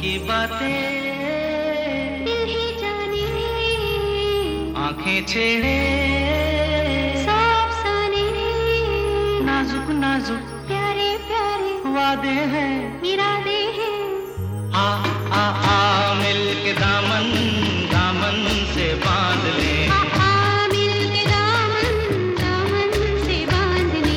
की बातें दिल ही जाने, आंखें छेड़े साफ साने, नाजुक नाजुक प्यारे प्यारे वादे हैं, इरादे हैं। आ आ आ मिल के दामन दामन से बांध ले, आ मिल के दामन दामन से बांध ले।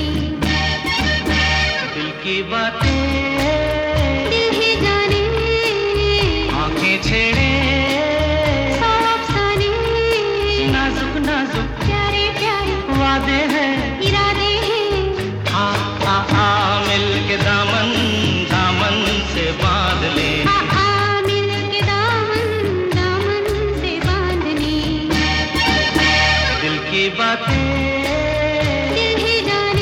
दिल की बातें दिल ही जाने, आंखें छेड़े साफ साने, नाजुक नाजुक प्यारे प्यारे वादे हैं, इरादे हैं। आ मिल के दामन दामन से बांध ले, आ मिल के दामन दामन से बांध ले। दिल की बातें दिल ही जाने,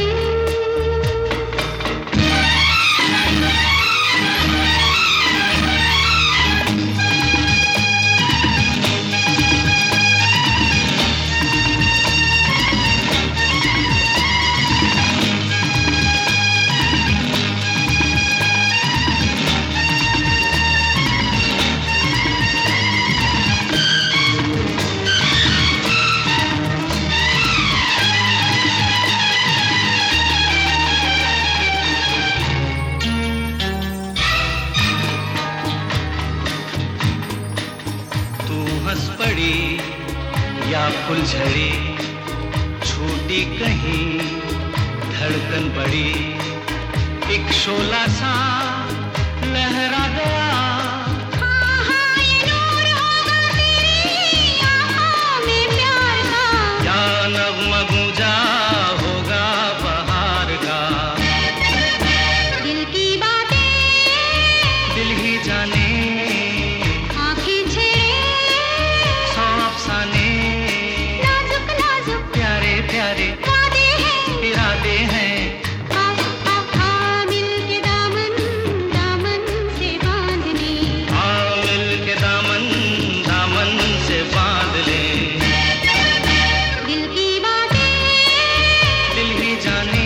तू हंस पड़ी या फुलझड़ी, छूटी कहीं धड़कन बड़ी, एक शोला सा लहरा गया, ये नूर होगा तेरी आँखों में प्यार का। या नग़्मा गूंजा होगा बहार का, दिल की बातें दिल ही जाने, आँखें छेड़े सौ अफ़साने, नाजुक नाजुक प्यारे प्यारे वादे हैं। इरादे हैं, आ मिल के दामन दामन से बांध ले। आ मिल के दामन दामन से बांध ले, दिल की बातें दिल ही जाने,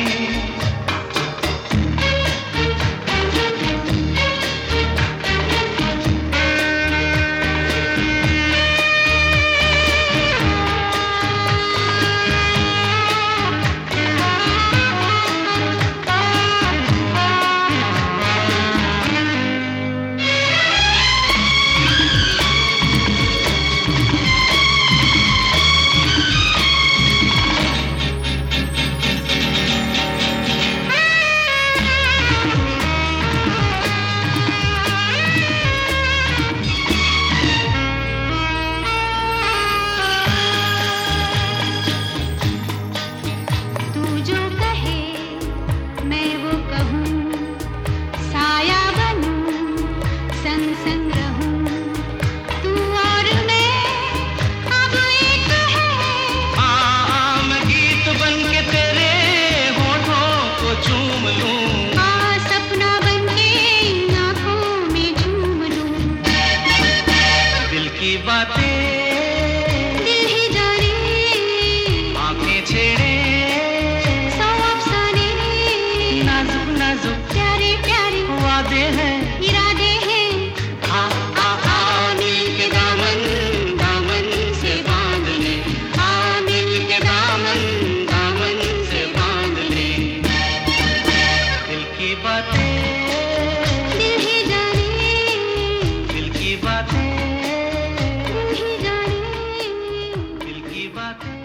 तू जो कहे मैं वो कहूँ, साया बनूं संग संग रहूं। तू और मैं अब एक है, मैं गीत बन के तेरे होठों को चूम लूं, सपना बनके इन आँखों में झूम लूं। दिल की बातें दिल ही जाने, आंखें छेड़े सौ अफ़साने, नाजुक नाजुक प्यारे प्यारे वादे हैं, इरादे हैं। आ मिल के दामन दामन से बांध ले, आ मिल के दामन दामन से बांध ले, दिल की बातें दिल ही जाने, दिल की बातें दिल ही जाने। दिल की बातें।